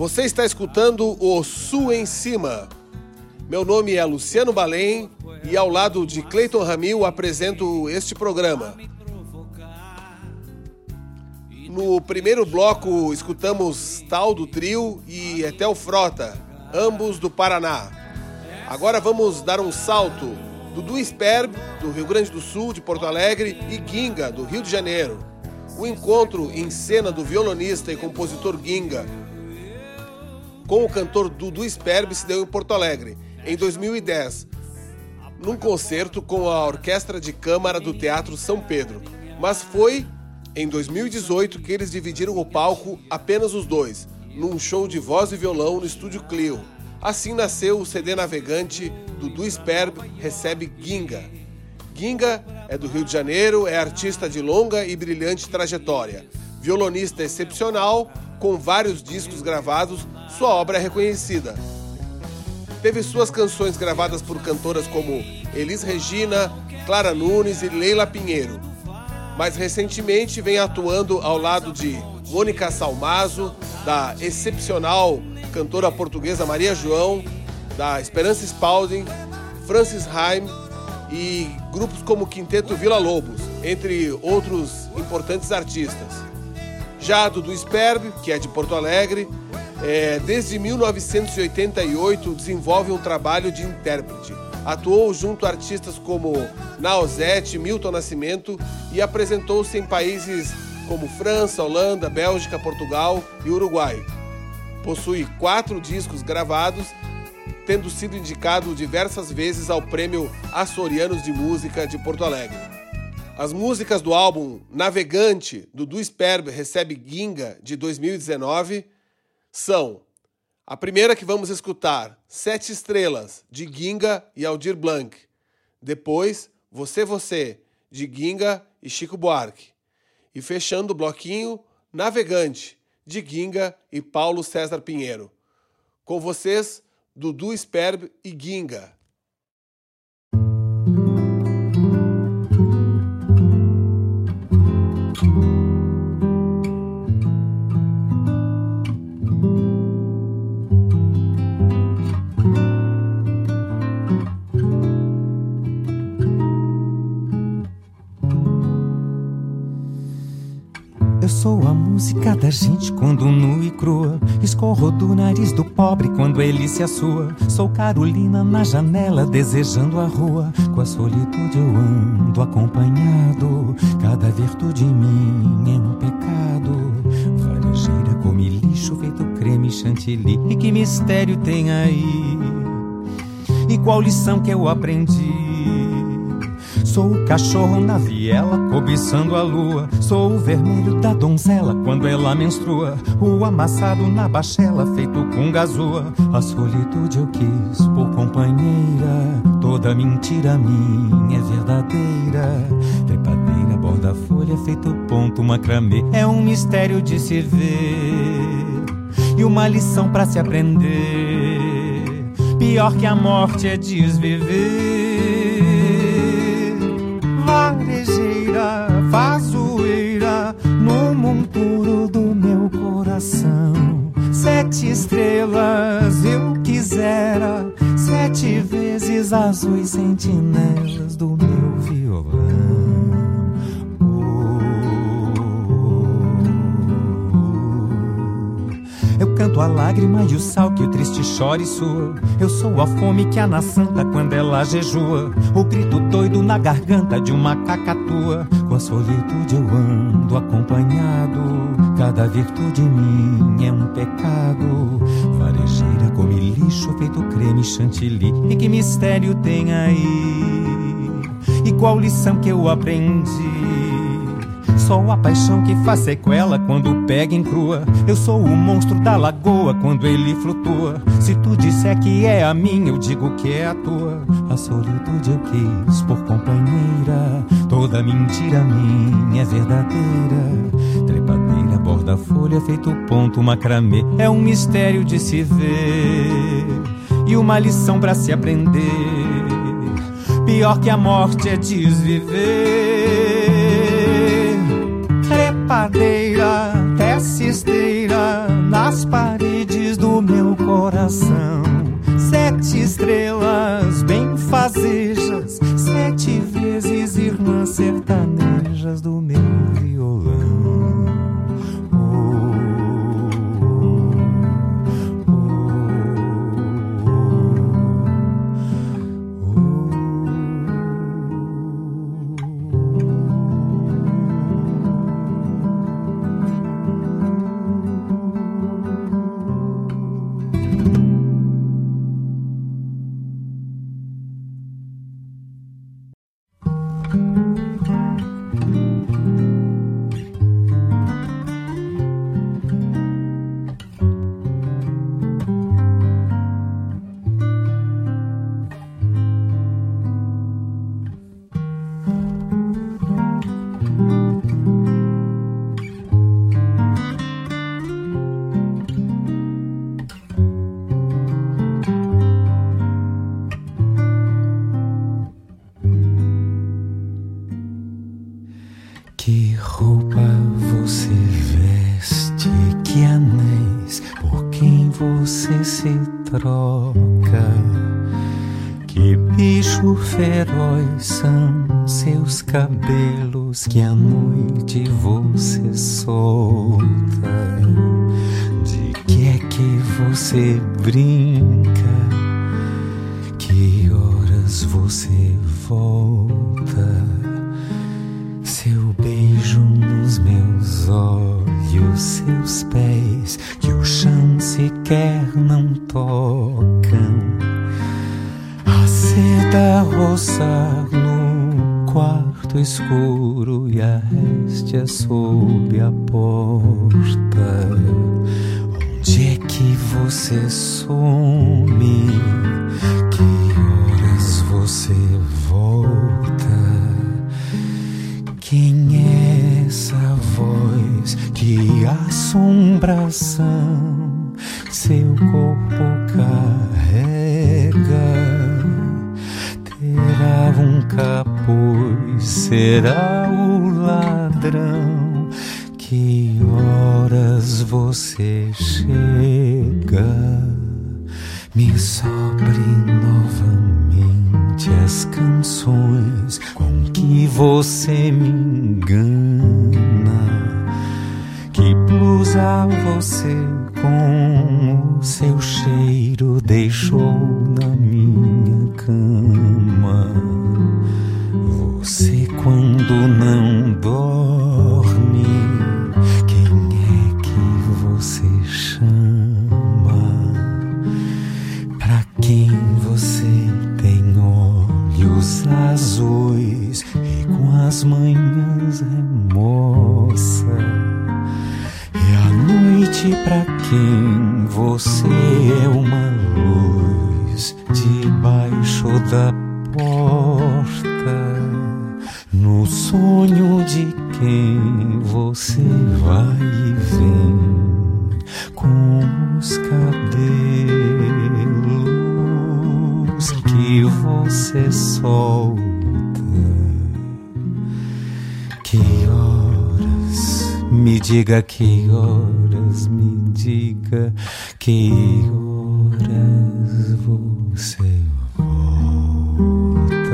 Você está escutando o Sul em Cima. Meu nome é Luciano Balém e ao lado de Cleiton Ramil apresento este programa. No primeiro bloco escutamos Tal do Trio e Etel Frota, ambos do Paraná. Agora vamos dar um salto. Dudu Sperb, do Rio Grande do Sul, de Porto Alegre, e Ginga, do Rio de Janeiro. O encontro em cena do violonista e compositor Ginga com o cantor Dudu Sperb se deu em Porto Alegre, em 2010, num concerto com a Orquestra de Câmara do Teatro São Pedro. Mas foi em 2018 que eles dividiram o palco apenas os dois, num show de voz e violão no Estúdio Clio. Assim nasceu o CD Navegante. Dudu Sperb recebe Ginga. Ginga é do Rio de Janeiro, é artista de longa e brilhante trajetória. Violonista excepcional, com vários discos gravados, sua obra é reconhecida. Teve suas canções gravadas por cantoras como Elis Regina, Clara Nunes e Leila Pinheiro. Mais recentemente vem atuando ao lado de Mônica Salmazo, da excepcional cantora portuguesa Maria João, da Esperança Spalding, Francis Haim e grupos como Quinteto Vila Lobos, entre outros importantes artistas. Já Dudu Sperb, que é de Porto Alegre, desde 1988 desenvolve um trabalho de intérprete. Atuou junto a artistas como Naozete, Milton Nascimento e apresentou-se em países como França, Holanda, Bélgica, Portugal e Uruguai. Possui 4 discos gravados, tendo sido indicado diversas vezes ao Prêmio Açorianos de Música de Porto Alegre. As músicas do álbum Navegante, Dudu Sperb recebe Ginga, de 2019, são a primeira que vamos escutar, 7 Estrelas, de Ginga e Aldir Blanc. Depois, Você, de Ginga e Chico Buarque. E fechando o bloquinho, Navegante, de Ginga e Paulo César Pinheiro. Com vocês, Dudu Sperb e Ginga. Eu sou a música da gente quando nua e crua. Escorro do nariz do pobre quando ele se assua. Sou Carolina na janela desejando a rua. Com a solitude eu ando acompanhado. Cada virtude em mim é um pecado. Varejeira come lixo feito creme chantilly. E que mistério tem aí? E qual lição que eu aprendi? Sou o cachorro na viela, cobiçando a lua. Sou o vermelho da donzela quando ela menstrua. O amassado na bachela, feito com gazua. A solitude eu quis por companheira. Toda mentira minha é verdadeira. Trepadeira, borda-folha, feito ponto, macramê. É um mistério de se ver e uma lição pra se aprender. Pior que a morte é desviver. Varejeira, fazoeira no monturo do meu coração. 7 estrelas eu quisera, 7 vezes azuis sentinelas do meu violão. Eu canto a lágrima e o sal que o triste chora e sua. Eu sou a fome que a nação dá quando ela jejua. O grito doido na garganta de uma cacatua. Com a solitude eu ando acompanhado. Cada virtude em mim é um pecado. Varejeira come lixo feito creme chantilly. E que mistério tem aí? E qual lição que eu aprendi? Sou a paixão que faz sequela quando pega em crua. Eu sou o monstro da lagoa quando ele flutua. Se tu disser que é a minha, eu digo que é a tua. A solitude eu quis por companheira. Toda mentira minha é verdadeira. Trepadeira, borda-folha, feito ponto, macramê. É um mistério de se ver e uma lição pra se aprender. Pior que a morte é desviver. Trepadeira, desce esteira nas paredes do meu coração. 7 estrelas benfazejas, 7 vezes irmãs sertanejas do meu violão. Que roupa você veste, que anéis, por quem você se troca? Que bicho feroz são seus cabelos que à noite você solta? De que é que você brinca? Que horas você volta? Seu beijo nos meus olhos, seus pés que o chão sequer não tocam. A seda roçar no quarto escuro e a réstia sob a porta. Onde é que você some? Que horas você volta? Quem é essa voz? Que assombração seu corpo carrega? Terá um capuz? Será o ladrão? Que horas você chega? Me sobre novamente as canções com que você me engana. Que blusa você com o seu cheiro deixou na minha cama? Você quando não dorme, quem é que você chama? Pra quem você tem olhos azuis e com as manhãs remoça? É a noite pra quem você é uma luz debaixo da porta. No sonho de quem você vai e vem com os cabelos que você solta. Que horas, me diga que horas, me diga que horas você volta.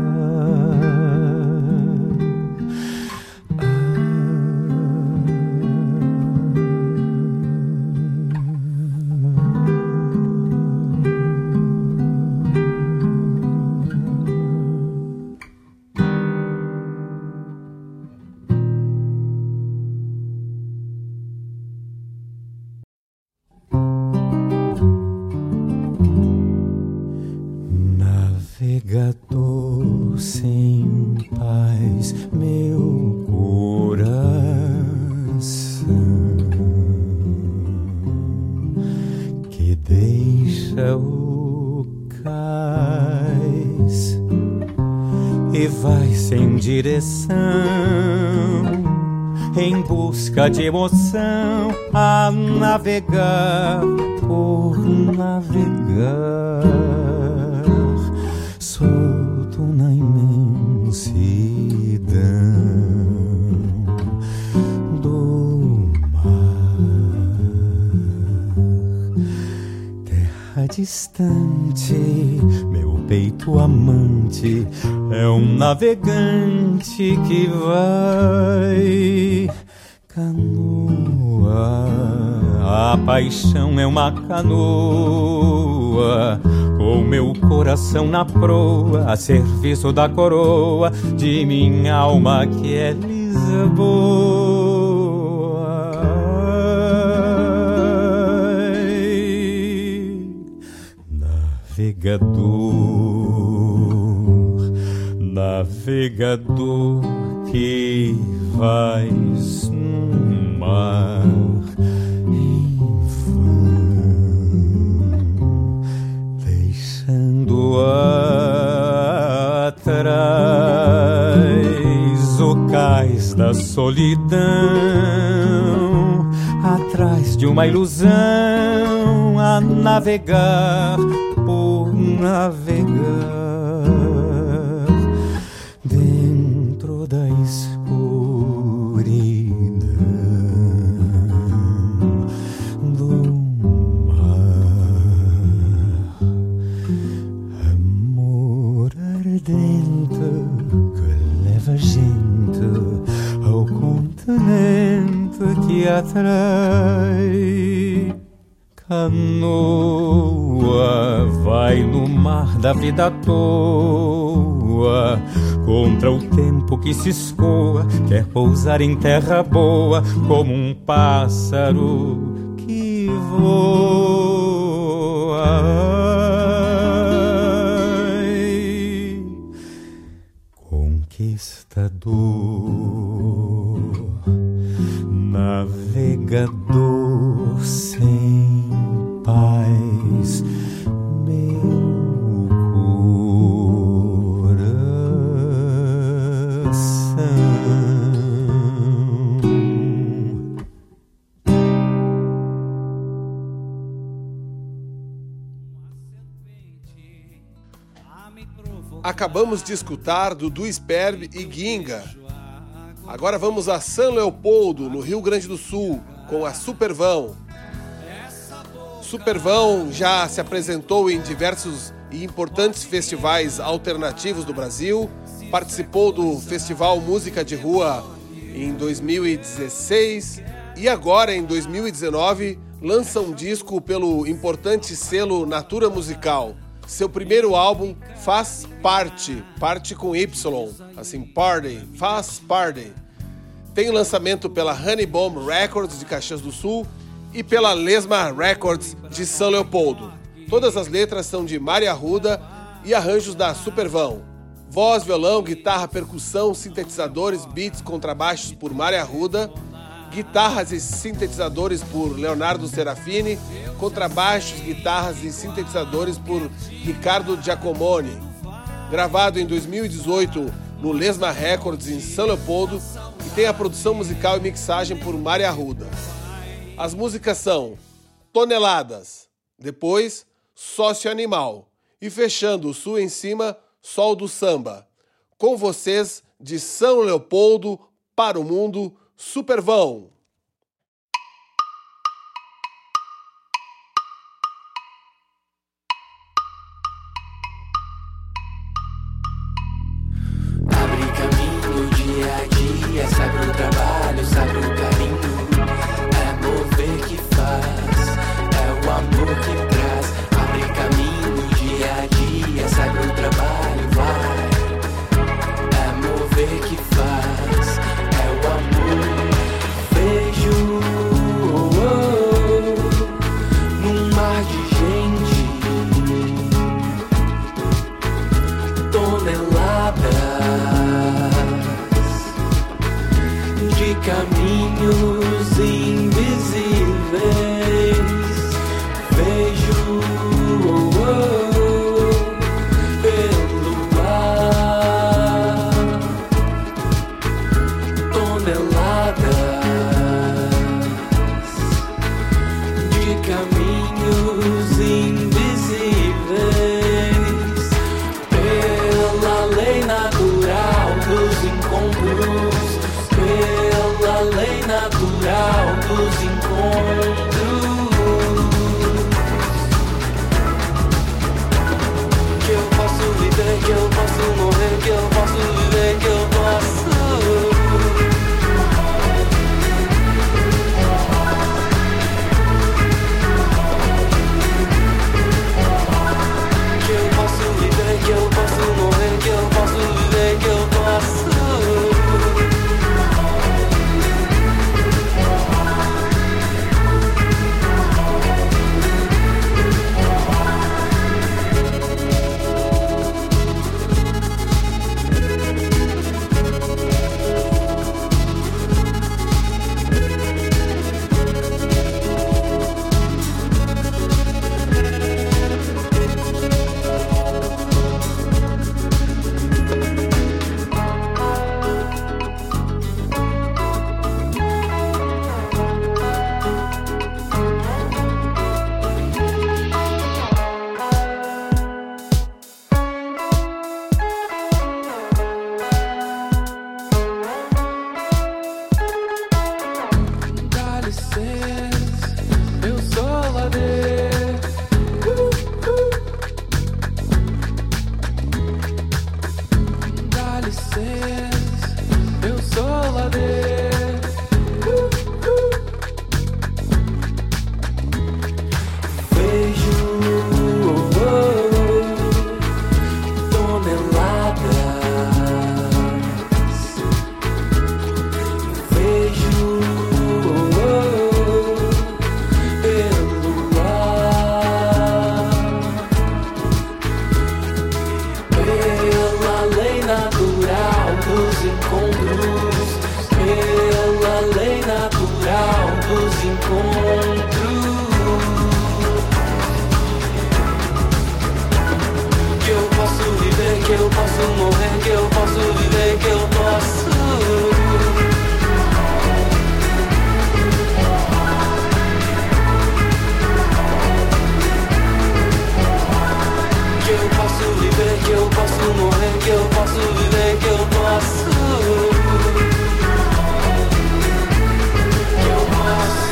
Navegador sem paz, meu coração, que deixa o cais e vai sem direção, em busca de emoção, a navegar por navegar, solto na imensidão do mar. distante, meu peito amante é um navegante que vai. Canoa, a paixão é uma canoa, com meu coração na proa, a serviço da coroa de minha alma que é Lisboa. Navegador que vais no mar em vão, deixando atrás o cais da solidão, atrás de uma ilusão, a navegar por navegar dentro da escuridão do mar. Amor ardente que leva a gente ao continente que atrai. Canoa vai no mar da vida à toa, contra o tempo que se escoa, quer pousar em terra boa, como um pássaro que voa. Conquistador, navegador sem paz, meu coração. Acabamos de escutar Dudu Sperb e Ginga. Agora vamos a São Leopoldo, no Rio Grande do Sul, com a Supervão. Supervão já se apresentou em diversos e importantes festivais alternativos do Brasil, participou do Festival Música de Rua em 2016 e agora, em 2019, lança um disco pelo importante selo Natura Musical. Seu primeiro álbum, Faz Parte, parte com Y, assim, Party, Faz Party. Tem lançamento pela Honey Bomb Records de Caxias do Sul e pela Lesma Records de São Leopoldo. Todas as letras são de Mário Arruda e arranjos da Supervão. Voz, violão, guitarra, percussão, sintetizadores, beats, contrabaixos por Mário Arruda, guitarras e sintetizadores por Leonardo Serafini, contrabaixos, guitarras e sintetizadores por Ricardo Giacomoni. Gravado em 2018 no Lesma Records em São Leopoldo e tem a produção musical e mixagem por Mário Arruda. As músicas são Toneladas, depois Sócio Animal e fechando o Sul em Cima, Sol do Samba. Com vocês, de São Leopoldo para o mundo, Supervão. Abre caminho dia a dia, sabe o trabalho, sabe o carinho. É mover que faz, é o amor que traz. Abre caminho dia a dia, sabe o trabalho, vai. É mover que faz, é o amor. Vejo num mar de gente toneladas de caminhos invisíveis. Vejo pelo ar toneladas de caminhos invisíveis. Pela lei natural dos encontros, pela lei natural dos encontros. encontros, pela lei natural dos encontros. Que eu posso viver, que eu posso morrer, que eu posso viver, que eu posso. Que eu posso viver, que eu posso morrer, que eu posso viver, que eu posso. Que eu posso.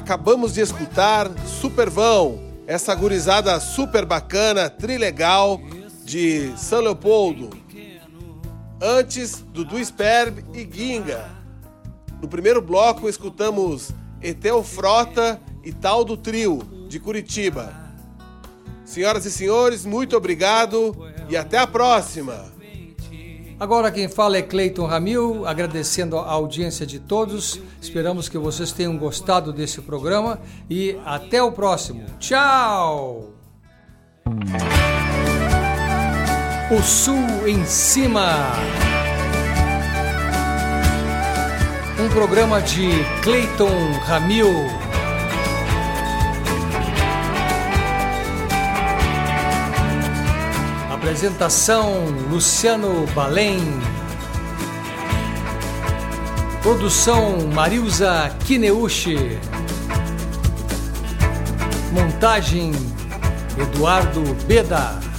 acabamos de escutar Supervão, essa gurizada super bacana, trilegal de São Leopoldo. Antes, Dudu Sperb e Ginga. No primeiro bloco escutamos Etel Frota e Tal do Trio, de Curitiba. Senhoras e senhores, muito obrigado e até a próxima! Agora quem fala é Cleiton Ramil, agradecendo a audiência de todos. Esperamos que vocês tenham gostado desse programa e até o próximo. Tchau! O Sul em Cima. Um programa de Cleiton Ramil. Apresentação Luciano Balém. Produção Marilza Kineuchi. Montagem Eduardo Beda.